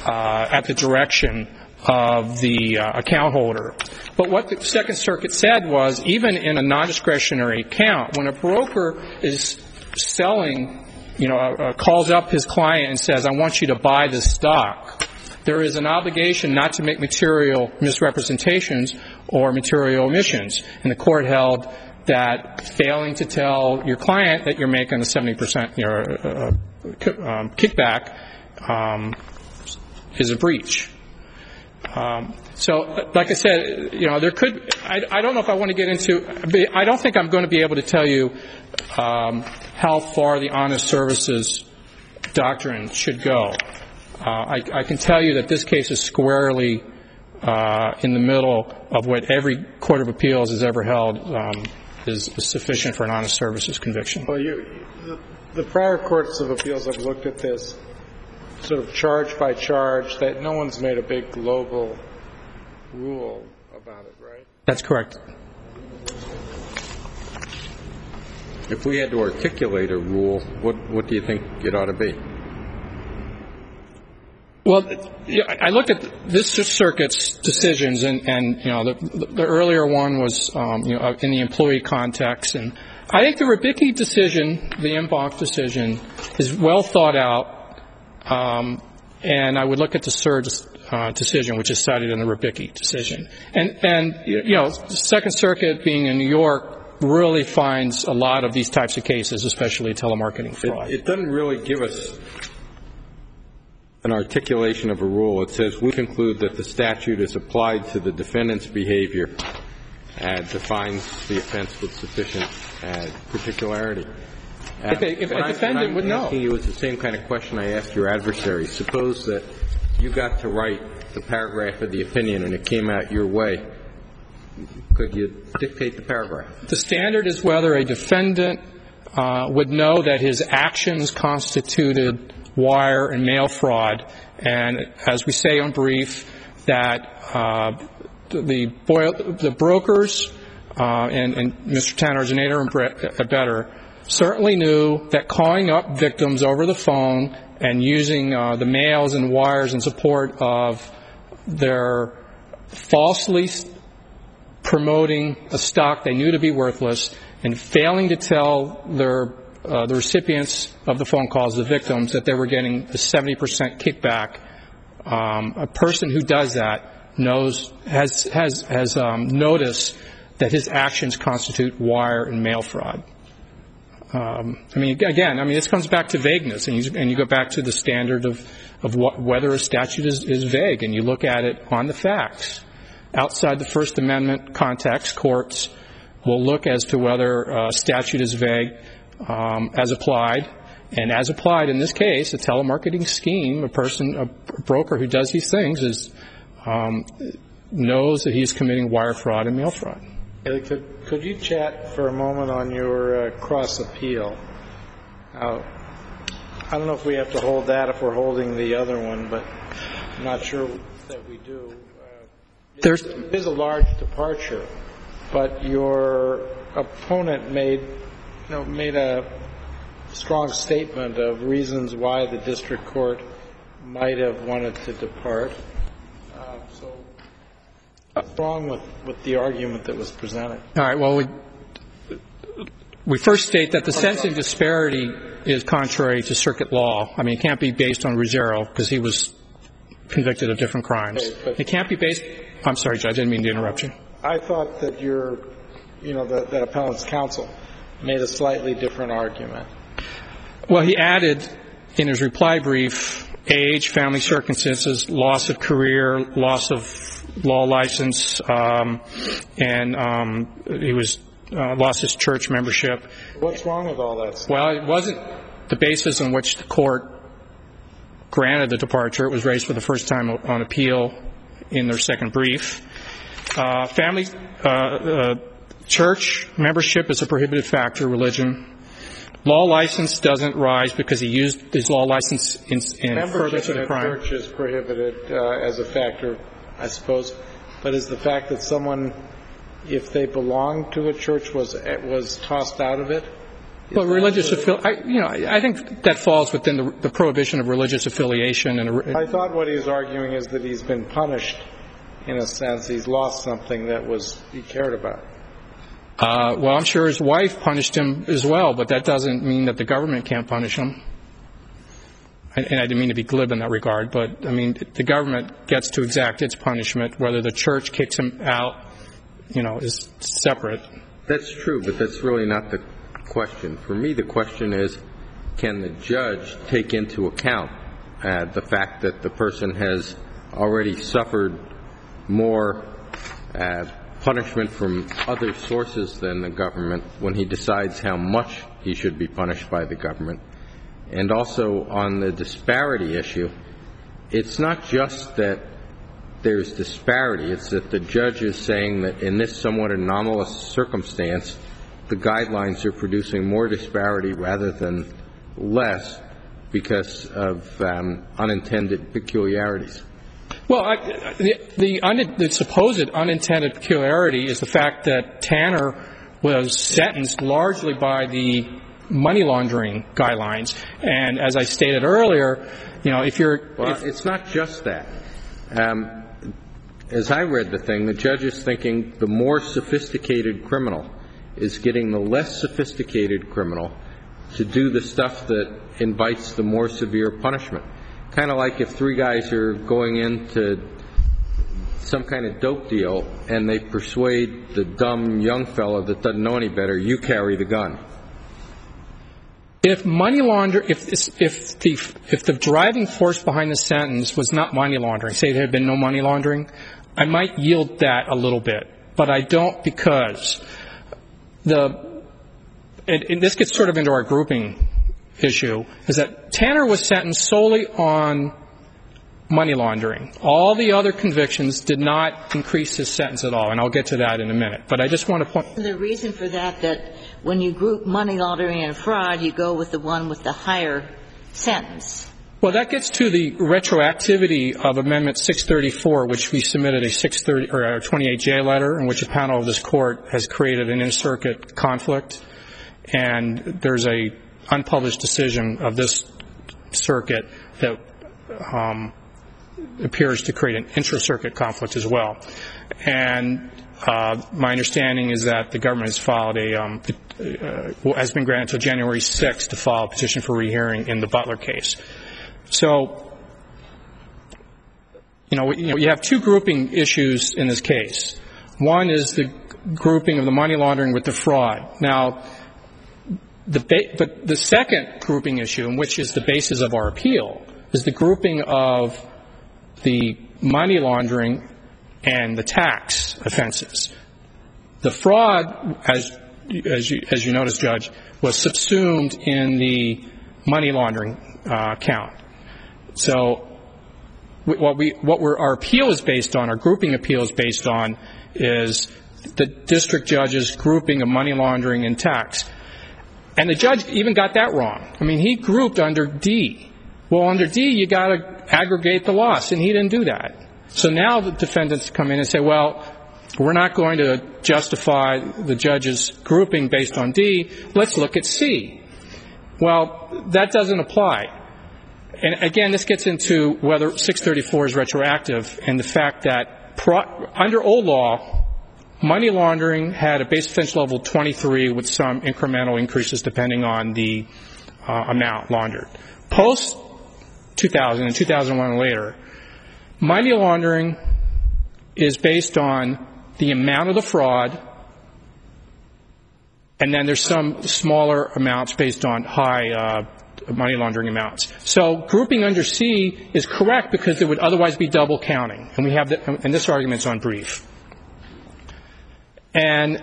uh, at the direction of the uh, account holder. But what the Second Circuit said was, even in a non-discretionary account, when a broker is selling, you know, uh, calls up his client and says, I want you to buy this stock, there is an obligation not to make material misrepresentations or material omissions. And the court held that failing to tell your client that you're making a seventy percent you know, uh, um, kickback um, is a breach. Um, so, like I said, you know, there could, I, I don't know if I want to get into, I don't think I'm going to be able to tell you um, how far the honest services doctrine should go. Uh, I, I can tell you that this case is squarely uh, in the middle of what every court of appeals has ever held um, is, is sufficient for an honest services conviction. Well, you, the, the prior courts of appeals have looked at this sort of charge by charge, that no one's made a big global rule about it, right? That's correct. If we had to articulate a rule, what, what do you think it ought to be? Well, I looked at this circuit's decisions, and, and you know, the, the earlier one was, um, you know, in the employee context, and I think the Rybicki decision, the en banc decision, is well thought out, um, and I would look at the S I R uh, decision, which is cited in the Rybicki decision, and and you know, the Second Circuit, being in New York, really finds a lot of these types of cases, especially telemarketing fraud. It, it doesn't really give us an articulation of a rule. It says we conclude that the statute is applied to the defendant's behavior and defines the offense with sufficient uh, particularity. Uh, if a, if a defendant I'm would know. asking you, it's the same kind of question I asked your adversary. Suppose that you got to write the paragraph of the opinion and it came out your way. Could you dictate the paragraph? The standard is whether a defendant uh, would know that his actions constituted wire and mail fraud, and as we say on brief, that uh, the, boil, the brokers uh, and, and Mister Tanner-Originator and better certainly knew that calling up victims over the phone and using uh, the mails and wires in support of their falsely promoting a stock they knew to be worthless and failing to tell their Uh, the recipients of the phone calls, the victims, that they were getting a seventy percent kickback. Um, a person who does that knows, has, has, has um, noticed that his actions constitute wire and mail fraud. Um, I mean, again, I mean, this comes back to vagueness, and you, and you go back to the standard of, of what, whether a statute is, is vague, and you look at it on the facts. Outside the First Amendment context, courts will look as to whether a statute is vague Um, as applied, and as applied in this case, a telemarketing scheme, a person, a broker who does these things is um, knows that he's committing wire fraud and mail fraud. Could, could you chat for a moment on your uh, cross appeal? Uh, I don't know if we have to hold that if we're holding the other one, but I'm not sure that we do. Uh, There's it is a large departure, but your opponent made You know, made a strong statement of reasons why the district court might have wanted to depart. Uh, so what's wrong with, with the argument that was presented? All right. Well, we, we first state that the sentencing disparity is contrary to circuit law. I mean, it can't be based on Ruggiero because he was convicted of different crimes. Okay, it can't be based – I'm sorry, Judge, I didn't mean to interrupt you. I thought that your, you know, that, that appellant's counsel made a slightly different argument. Well, he added in his reply brief age, family circumstances, loss of career, loss of law license, um, and um, he was uh, lost his church membership. What's wrong with all that stuff? Well, it wasn't the basis on which the court granted the departure. It was raised for the first time on appeal in their second brief. Uh, family uh, uh, church membership is a prohibited factor, religion. Law license doesn't rise because he used his law license in, in further to the crime. Membership in a church is prohibited uh, as a factor, I suppose. But is the fact that someone, if they belonged to a church, was was tossed out of it, Well, religious affiliation, you know, I think that falls within the, the prohibition of religious affiliation. And I thought what he was arguing is that he's been punished, in a sense. He's lost something that was he cared about. Uh, well, I'm sure his wife punished him as well, but that doesn't mean that the government can't punish him. And, and I didn't mean to be glib in that regard, but, I mean, the government gets to exact its punishment. Whether the church kicks him out, you know, is separate. That's true, but that's really not the question. For me, the question is, can the judge take into account uh, the fact that the person has already suffered more uh, punishment from other sources than the government when he decides how much he should be punished by the government? And also on the disparity issue, it's not just that there's disparity. It's that the judge is saying that in this somewhat anomalous circumstance, the guidelines are producing more disparity rather than less because of um, unintended peculiarities. Well, I, the, the, un, the supposed unintended peculiarity is the fact that Tanner was sentenced largely by the money laundering guidelines. And as I stated earlier, you know, if you're... Well, if, it's not just that. Um, as I read the thing, the judge is thinking the more sophisticated criminal is getting the less sophisticated criminal to do the stuff that invites the more severe punishment. Kind of like if three guys are going into some kind of dope deal and they persuade the dumb young fellow that doesn't know any better, you carry the gun. If money launder, if if the if the driving force behind the sentence was not money laundering, say there had been no money laundering, I might yield that a little bit, but I don't because the and, and this gets sort of into our grouping issue, is that Tanner was sentenced solely on money laundering. All the other convictions did not increase his sentence at all, and I'll get to that in a minute. But I just want to point... The reason for that, that when you group money laundering and fraud, you go with the one with the higher sentence. Well, that gets to the retroactivity of Amendment six thirty-four, which we submitted a six thirty or a twenty-eight J letter in which a panel of this court has created an in-circuit conflict, and there's a unpublished decision of this circuit that um, appears to create an intra-circuit conflict as well. And uh, my understanding is that the government has filed a um, uh, has been granted until January sixth to file a petition for rehearing in the Butler case. So, you know, you know, you have two grouping issues in this case. One is the grouping of the money laundering with the fraud. Now, the ba- but the second grouping issue, and which is the basis of our appeal, is the grouping of the money laundering and the tax offenses. The fraud, as as you, as you notice, Judge, was subsumed in the money laundering uh, count. So what we what we're, our appeal is based on, our grouping appeal is based on, is the district judge's grouping of money laundering and tax. And the judge even got that wrong. I mean, he grouped under D. Well, under D, you got to aggregate the loss, and he didn't do that. So now the defendants come in and say, well, we're not going to justify the judge's grouping based on D. Let's look at C. Well, that doesn't apply. And again, this gets into whether six thirty-four is retroactive and the fact that pro- under old law, money laundering had a base offense level twenty-three with some incremental increases depending on the uh, amount laundered. Post two thousand and two thousand one and later, money laundering is based on the amount of the fraud, and then there's some smaller amounts based on high uh, money laundering amounts. So grouping under C is correct because it would otherwise be double counting, and we have the, and this argument's on brief. And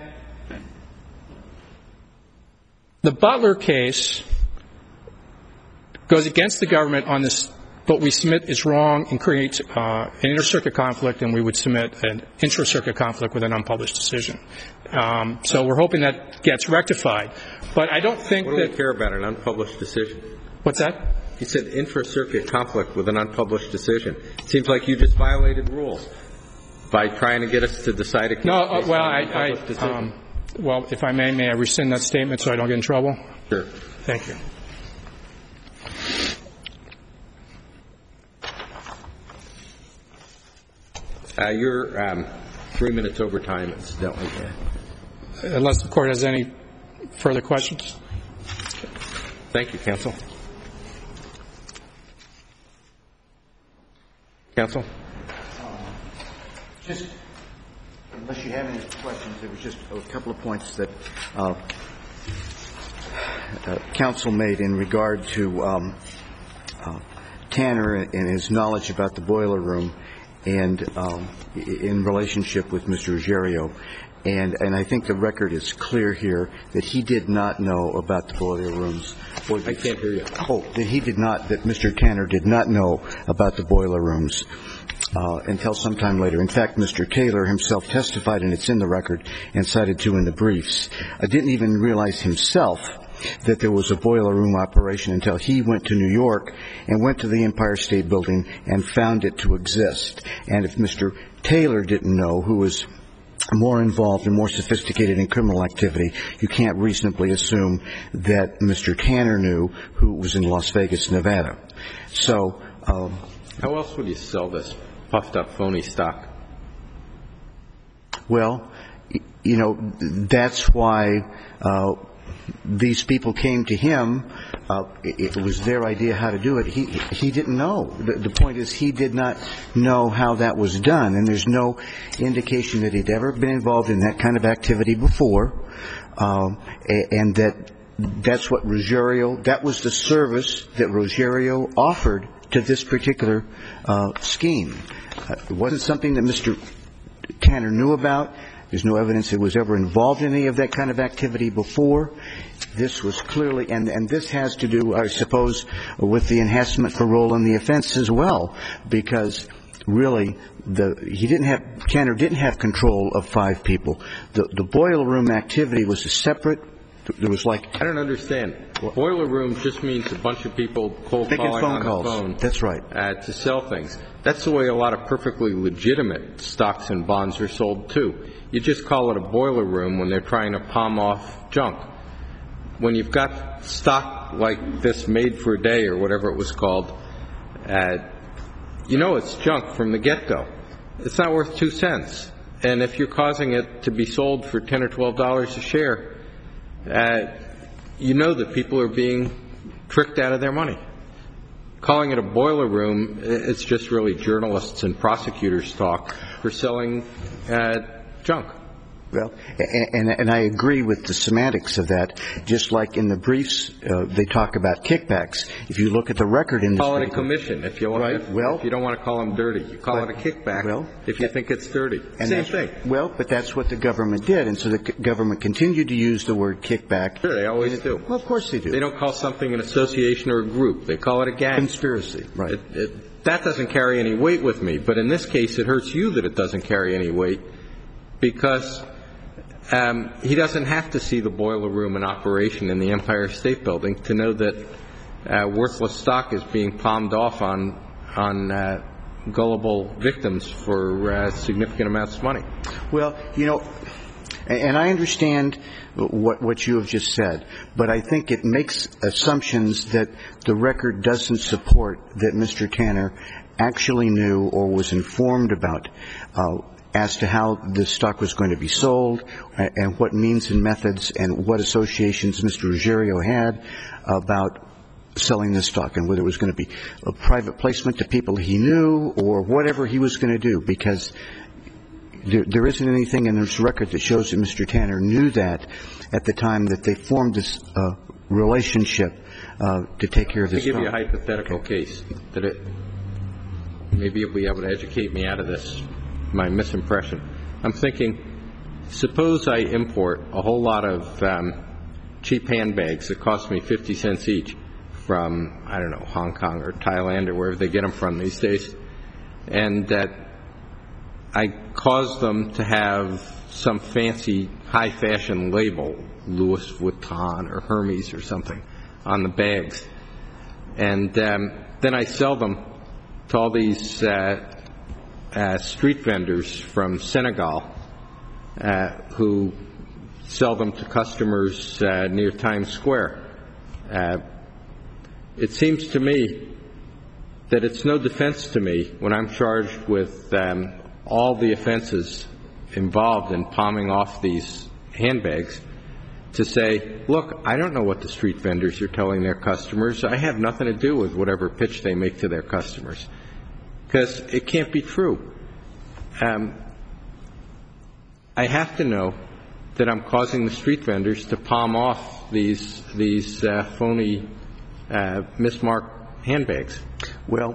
the Butler case goes against the government on this, but we submit it's wrong and creates uh, an inter-circuit conflict, and we would submit an intra-circuit conflict with an unpublished decision. Um, so we're hoping that gets rectified. But I don't think that... What do we care about an unpublished decision? What's that? You said intra-circuit conflict with an unpublished decision. It seems like you just violated rules by trying to get us to decide a case. No, uh, based well, on I, an unpublished I decision. um, well, if I may, may I rescind that statement so I don't get in trouble? Sure. Thank you. Uh, you're um, three minutes over time, incidentally. Unless the Court has any further questions. Thank you, counsel. Counsel? Just, unless you have any questions, there was just a couple of points that uh, uh, counsel made in regard to um, uh, Tanner and his knowledge about the boiler room and um, in relationship with Mister Ruggiero. And, and I think the record is clear here that he did not know about the boiler rooms. Or I can't hear you. Oh, that he did not, that Mister Tanner did not know about the boiler rooms uh, until sometime later. In fact, Mister Taylor himself testified, and it's in the record and cited to in the briefs, uh, didn't even realize himself that there was a boiler room operation until he went to New York and went to the Empire State Building and found it to exist. And if Mister Taylor didn't know, who was more involved and more sophisticated in criminal activity, you can't reasonably assume that Mister Tanner knew, who was in Las Vegas, Nevada. So, um, how else would you sell this puffed up phony stock? Well, you know, that's why uh, these people came to him. Uh, it, it was their idea how to do it. He he didn't know. The, the point is, he did not know how that was done, and there's no indication that he'd ever been involved in that kind of activity before, um, and that that's what Ruggiero, that was the service that Ruggiero offered to this particular uh, scheme. Uh, it wasn't something that Mister Tanner knew about. There's no evidence it was ever involved in any of that kind of activity before. This was clearly, and, and this has to do, I suppose, with the enhancement for role in the offense as well, because really, the he didn't have, Tanner didn't have control of five people. The, the boiler room activity was a separate, there was like... I don't understand. Boiler room just means a bunch of people cold calling on calls. the phone. That's right. Uh, to sell things. That's the way a lot of perfectly legitimate stocks and bonds are sold, too. You just call it a boiler room when they're trying to palm off junk. When you've got stock like this made for a day or whatever it was called, uh, you know it's junk from the get-go. It's not worth two cents. And if you're causing it to be sold for ten or twelve dollars a share, uh, you know that people are being tricked out of their money. Calling it a boiler room, it's just really journalists and prosecutors talk for selling uh, junk. Well, and, and I agree with the semantics of that. Just like in the briefs, uh, they talk about kickbacks. If you look at the record in this call it paper, a commission. If you want, right. if, well, if you don't want to call them dirty, you call but, it a kickback. Well, if you think it's dirty, and same thing. Well, but that's what the government did, and so the c- government continued to use the word kickback. Sure, they always do. Well, of course they do. They don't call something an association or a group. They call it a gang. Conspiracy, right? It, it, that doesn't carry any weight with me. But in this case, it hurts you that it doesn't carry any weight because. Um, he doesn't have to see the boiler room in operation in the Empire State Building to know that uh, worthless stock is being palmed off on on uh, gullible victims for uh, significant amounts of money. Well, you know, and I understand what what you have just said, but I think it makes assumptions that the record doesn't support that Mister Tanner actually knew or was informed about uh, as to how the stock was going to be sold and what means and methods and what associations Mister Ruggiero had about selling this stock and whether it was going to be a private placement to people he knew or whatever he was going to do, because there, there isn't anything in this record that shows that Mister Tanner knew that at the time that they formed this uh, relationship uh, to take care of this stock. To give you a hypothetical case, that it, maybe you'll be able to educate me out of this. My misimpression. I'm thinking, suppose I import a whole lot of um, cheap handbags that cost me fifty cents each from, I don't know, Hong Kong or Thailand or wherever they get them from these days, and that I cause them to have some fancy high-fashion label, Louis Vuitton or Hermes or something, on the bags. And um, then I sell them to all these uh, Uh, street vendors from Senegal uh, who sell them to customers uh, near Times Square. Uh, it seems to me that it's no defense to me when I'm charged with um, all the offenses involved in palming off these handbags to say, look, I don't know what the street vendors are telling their customers. I have nothing to do with whatever pitch they make to their customers, because it can't be true. Um, I have to know that I'm causing the street vendors to palm off these these uh, phony, uh, mismarked handbags. Well,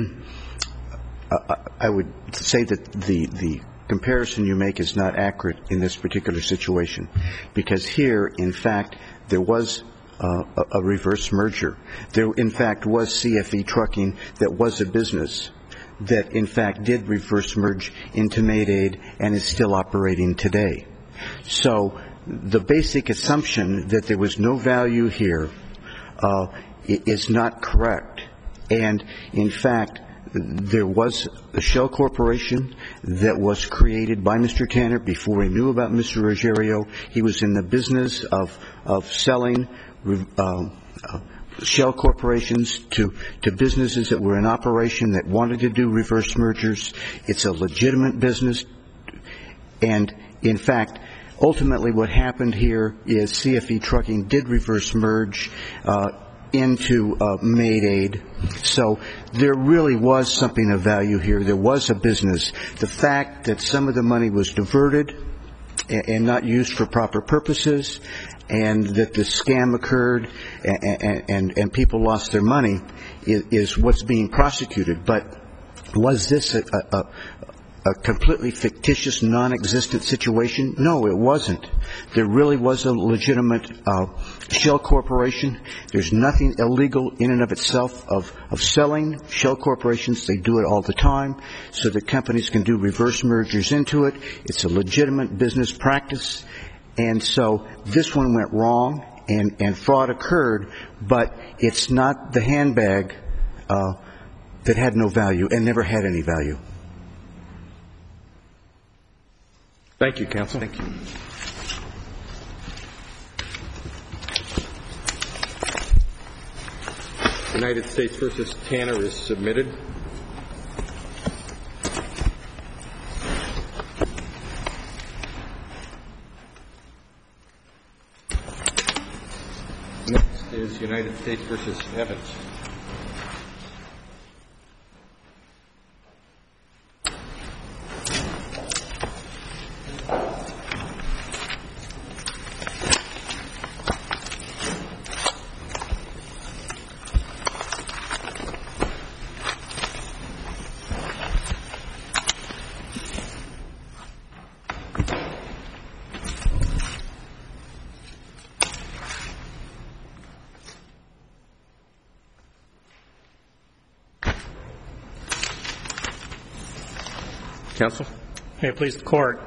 I would say that the the comparison you make is not accurate in this particular situation, because here, in fact, there was uh, a, a reverse merger. There, in fact, was C F E Trucking that was a business that, in fact, did reverse merge into Maid-Aid and is still operating today. So the basic assumption that there was no value here uh, is not correct. And, in fact, there was a shell corporation that was created by Mister Tanner before he knew about Mister Ruggiero. He was in the business of of selling uh, uh, shell corporations to, to businesses that were in operation that wanted to do reverse mergers. It's a legitimate business. And, in fact, ultimately what happened here is C F E Trucking did reverse merge uh, into uh, Maid-Aid. So there really was something of value here. There was a business. The fact that some of the money was diverted and, and not used for proper purposes, and that the scam occurred and, and, and people lost their money is, is what's being prosecuted. But was this a, a, a completely fictitious, non-existent situation? No, it wasn't. There really was a legitimate uh, shell corporation. There's nothing illegal in and of itself of, of selling shell corporations. They do it all the time so that companies can do reverse mergers into it. It's a legitimate business practice. And so this one went wrong and, and fraud occurred, but it's not the handbag uh, that had no value and never had any value. Thank you, counsel. Thank you. United States versus Tanner is submitted. Next is United States versus Evans. Counsel? May it please the Court.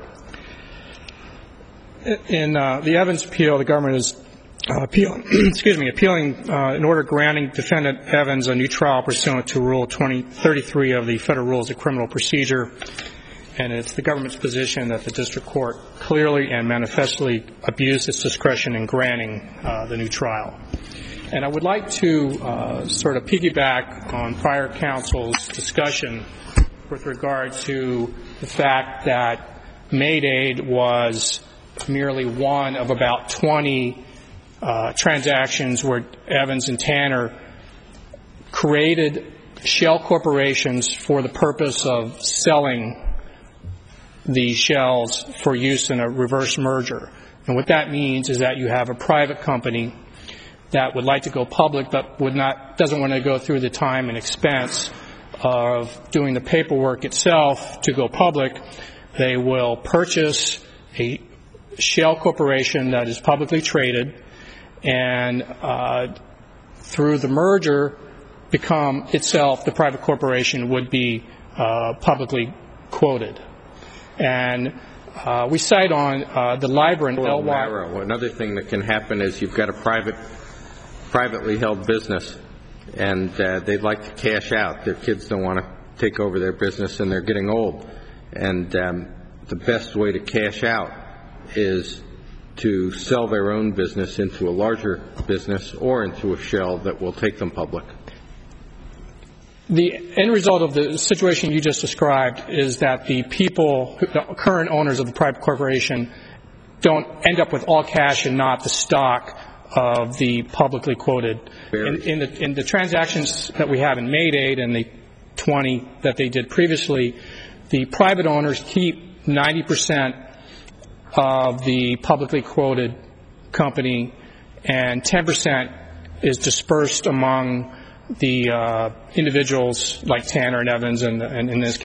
In uh, the Evans appeal, the government is uh, appeal, excuse me, appealing uh, an order granting defendant Evans a new trial pursuant to Rule twenty thirty-three of the Federal Rules of Criminal Procedure. And it's the government's position that the district court clearly and manifestly abused its discretion in granting uh, the new trial. And I would like to uh, sort of piggyback on prior counsel's discussion with regard to the fact that Maid-Aid was merely one of about twenty uh, transactions where Evans and Tanner created shell corporations for the purpose of selling the shells for use in a reverse merger. And what that means is that you have a private company that would like to go public but would not, doesn't want to go through the time and expense of doing the paperwork itself to go public. They will purchase a shell corporation that is publicly traded and uh, through the merger become itself, the private corporation would be uh, publicly quoted. And uh, we cite on uh, the Libran well, L Y. Another thing that can happen is you've got a private, privately held business, and uh, they'd like to cash out. Their kids don't want to take over their business, and they're getting old. And um, the best way to cash out is to sell their own business into a larger business or into a shell that will take them public? The end result of the situation you just described is that the people, the current owners of the private corporation, don't end up with all cash and not the stock of the publicly quoted. In, in, the, in the transactions that we have in Maydate and the twenty that they did previously, the private owners keep ninety percent of the publicly quoted company, and ten percent is dispersed among the uh, individuals like Tanner and Evans, and, and in this